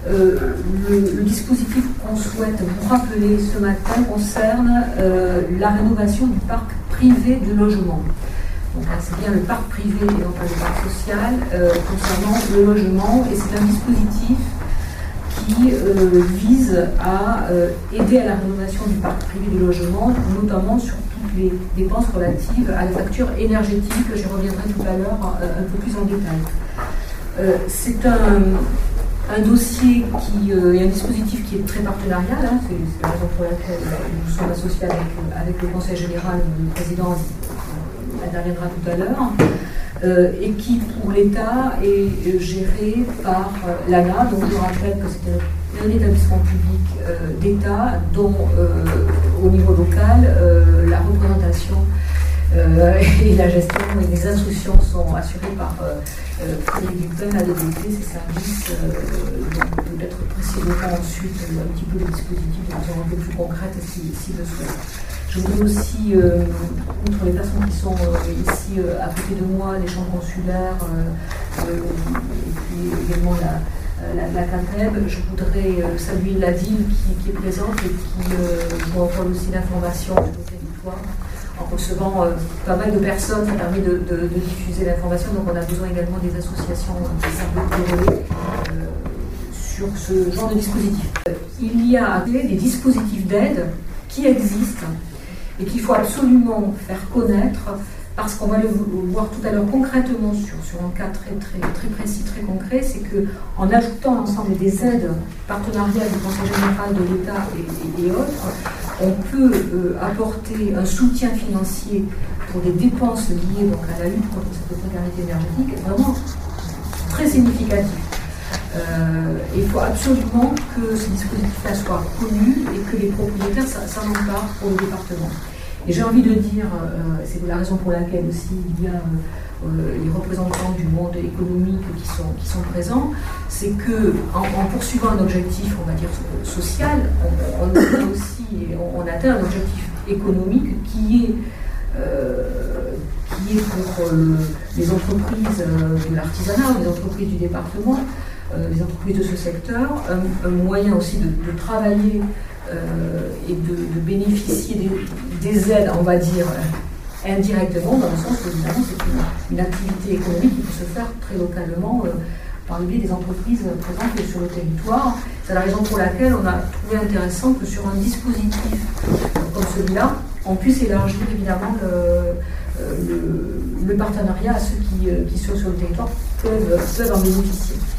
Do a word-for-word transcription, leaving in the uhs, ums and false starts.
Euh, le, le dispositif qu'on souhaite vous rappeler ce matin concerne euh, la rénovation du parc privé de logement. Donc c'est bien le parc privé et non pas le parc social euh, concernant le logement, et c'est un dispositif qui euh, vise à euh, aider à la rénovation du parc privé de logement, notamment sur toutes les dépenses relatives à la facture énergétique. J'y reviendrai tout à l'heure euh, un peu plus en détail. Euh, c'est un, un dossier qui euh, et un dispositif qui est très partenarial, hein, c'est, c'est la raison pour laquelle nous sommes associés avec, avec le Conseil général, le président interviendra tout à l'heure, euh, et qui pour l'État est géré par euh, l'A N A. Donc je rappelle que c'est un, un établissement public euh, d'État dont euh, au niveau local euh, la représentation euh, et la gestion et les instructions sont assurées par euh, euh, Frédéric Dupin, A D D T, ses services, euh, donc peut-être précisément ensuite un petit peu le dispositif de façon un peu plus concrète si, si besoin. Je voudrais aussi, euh, outre les personnes qui sont euh, ici euh, à côté de moi, les chambres consulaires, euh, euh, et puis également la, la, la CANTEB, je voudrais euh, saluer l'ADIL qui, qui est présente et qui euh, joue un rôle aussi d'information sur le territoire. En recevant euh, pas mal de personnes, ça permet de, de, de diffuser l'information, donc on a besoin également des associations qui servent de relais euh, sur ce genre de dispositif. Il y a des dispositifs d'aide qui existent et qu'il faut absolument faire connaître, parce qu'on va le voir tout à l'heure concrètement sur, sur un cas très, très, très précis, très concret, c'est qu'en ajoutant l'ensemble des aides partenariales du Conseil général de l'État et, et, et autres, on peut euh, apporter un soutien financier pour des dépenses liées donc, à la lutte contre cette précarité énergétique vraiment très significatif. Euh, il faut absolument que ce dispositif-là soit connu et que les propriétaires s'en emparent pour le département. Et j'ai envie de dire, euh, c'est la raison pour laquelle aussi il y a euh, les représentants du monde économique qui sont, qui sont présents, c'est qu'en en poursuivant un objectif, on va dire, social, on, on atteint aussi, on, on atteint un objectif économique qui est Euh, qui est pour euh, les entreprises euh, de l'artisanat, les entreprises du département, euh, les entreprises de ce secteur, un, un moyen aussi de, de travailler euh, et de, de bénéficier des, des aides, on va dire, euh, indirectement, dans le sens que évidemment c'est une, une activité économique qui peut se faire très localement euh, par le biais des entreprises présentes sur le territoire. C'est la raison pour laquelle on a trouvé intéressant que sur un dispositif comme celui-là, on puisse élargir évidemment le, le, le partenariat à ceux qui, qui sont sur le territoire peuvent, peuvent en bénéficier.